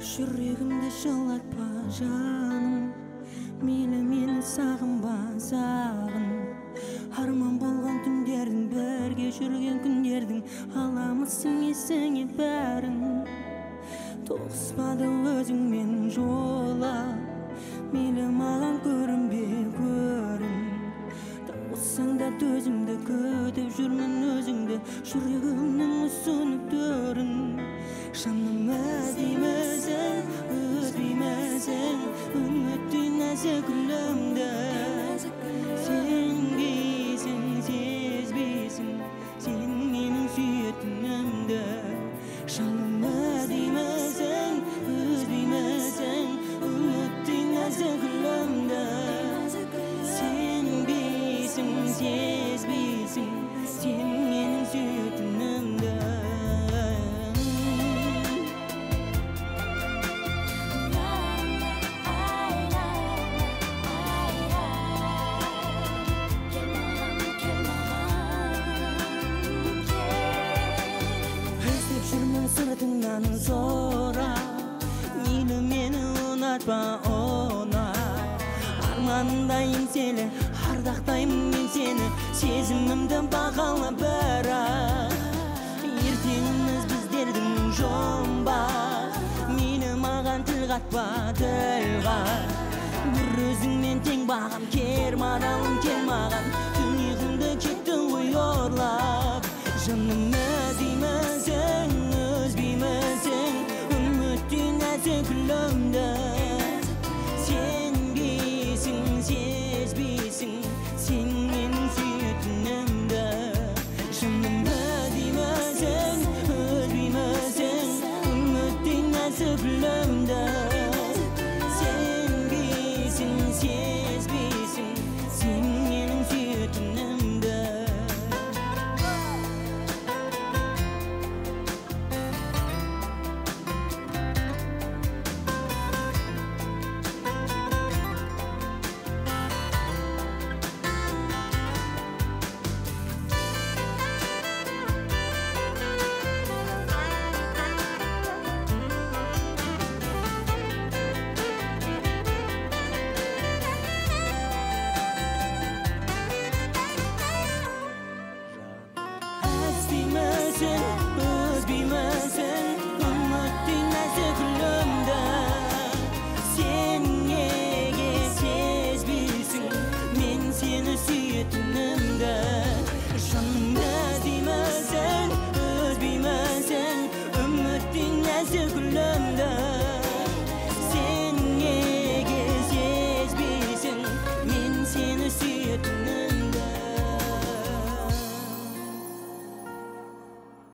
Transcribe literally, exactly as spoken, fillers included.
Жүрегімді жылатпа жаным, мейлі мені сағынба сағын. Арман болған түндердің, бірге жүрген күндердің аламысың есіңе бәрін. Тоғыспады өзіңмен жола, мейлі маған көрінбе көрін. Тауыссаң да төзімді күтіп жүрмін өзіңді, жүрегімнің ұсынып төрін. Жаным өзімізің, өзбеймізің, үміттің нәзік гүлімді. Сенбейсің, сезбейсің, сен менің сүйетінімді. Жаным өзімізің, өзбеймізің, үміттің нәзік гүлімді. Сенбейсің, сезбейсің, сен менің сүйетінімді. Sırtından zora, meyli meni unutma ona. Armanındayım seni, ardақтаймын мен seni, сезімімді бағала бірақ. Ертеңіміз біздердің жұмбақ, мейлі маған тіл қатпа тілға. Бір өзіңмен тең бағам, кер маралым кел маған, түнегімді кеттің ғой орлап. Жаным өзімізің, өзбеймізің, үміттің нәзік гүлімді. Сенбейсің, сезбейсің, сен менің сүйетінімді. Жаным өзімізің, өзбеймізің, үміттің нәзік гүлімді. Сенбейсің, сезбейсің, сен менің сүйетінімді. Özbeymesin, ümittin nәзік gülümde. Sen nege sezbeysin, men seni suyetінімді. Жаным өзбеймезің, өзбеймезің, үміттің нәзік gülümde.